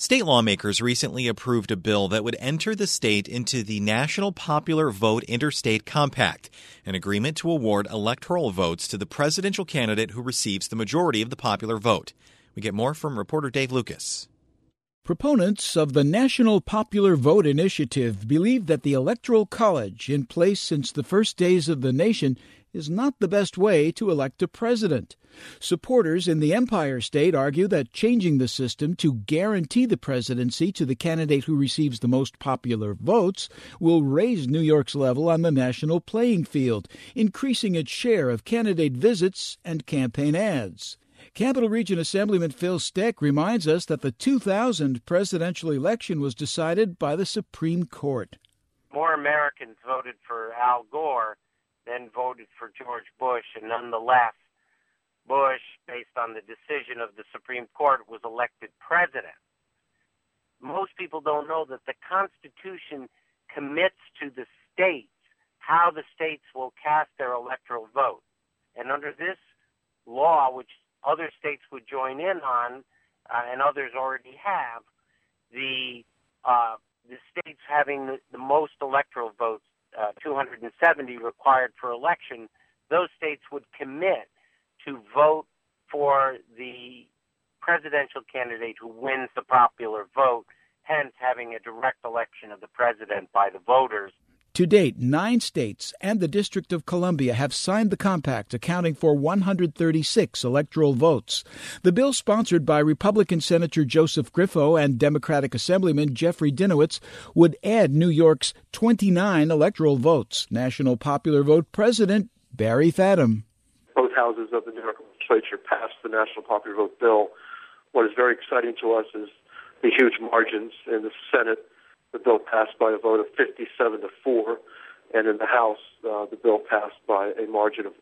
State lawmakers recently approved a bill that would enter the state into the National Popular Vote Interstate Compact, an agreement to award electoral votes to the presidential candidate who receives the majority of the popular vote. We get more from reporter Dave Lucas. Proponents of the National Popular Vote Initiative believe that the Electoral College, in place since the first days of the nation, is not the best way to elect a president. Supporters in the Empire State argue that changing the system to guarantee the presidency to the candidate who receives the most popular votes will raise New York's level on the national playing field, increasing its share of candidate visits and campaign ads. Capital Region Assemblyman Phil Steck reminds us that the 2000 presidential election was decided by the Supreme Court. More Americans voted for Al Gore than voted for George Bush, and nonetheless, Bush, based on the decision of the Supreme Court, was elected president. Most people don't know that the Constitution commits to the states how the states will cast their electoral vote. And under this law, which other states would join in on, and others already have, the states having the most electoral votes, 270 required for election, those states would commit to vote for the presidential candidate who wins the popular vote, hence having a direct election of the president by the voters. To date, 9 states and the District of Columbia have signed the compact, accounting for 136 electoral votes. The bill, sponsored by Republican Senator Joseph Griffo and Democratic Assemblyman Jeffrey Dinowitz, would add New York's 29 electoral votes. National Popular Vote President Barry Fadum. Both houses of the New York legislature passed the National Popular Vote bill. What is very exciting to us is the huge margins in the Senate. The bill passed by a vote of 57-4, and in the House, the bill passed by a margin of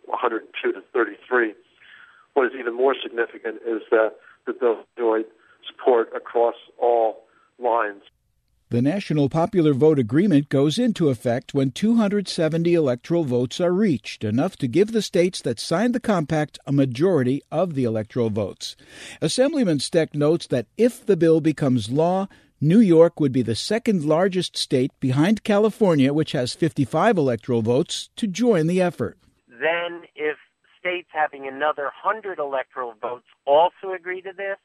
102-33. What is even more significant is that the bill enjoyed support across all lines. The National Popular Vote Agreement goes into effect when 270 electoral votes are reached, enough to give the states that signed the compact a majority of the electoral votes. Assemblyman Steck notes that if the bill becomes law, New York would be the second largest state behind California, which has 55 electoral votes, to join the effort. Then if states having another 100 electoral votes also agree to this,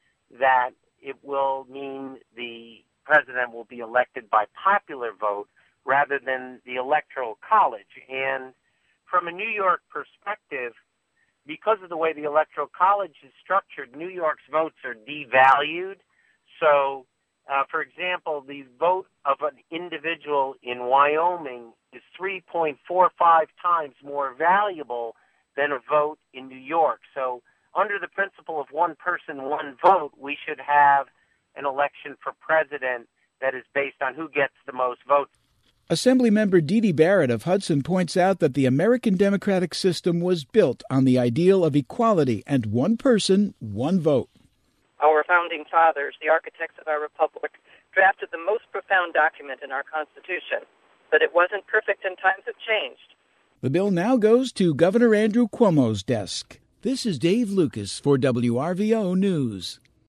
that it will mean the president will be elected by popular vote rather than the Electoral College. And from a New York perspective, because of the way the Electoral College is structured, New York's votes are devalued. So, for example, the vote of an individual in Wyoming is 3.45 times more valuable than a vote in New York. So under the principle of one person, one vote, we should have an election for president that is based on who gets the most votes. Assemblymember Dee Dee Barrett of Hudson points out that the American democratic system was built on the ideal of equality and one person, one vote. Our founding fathers, the architects of our republic, drafted the most profound document in our Constitution, but it wasn't perfect and times have changed. The bill now goes to Governor Andrew Cuomo's desk. This is Dave Lucas for WRVO News.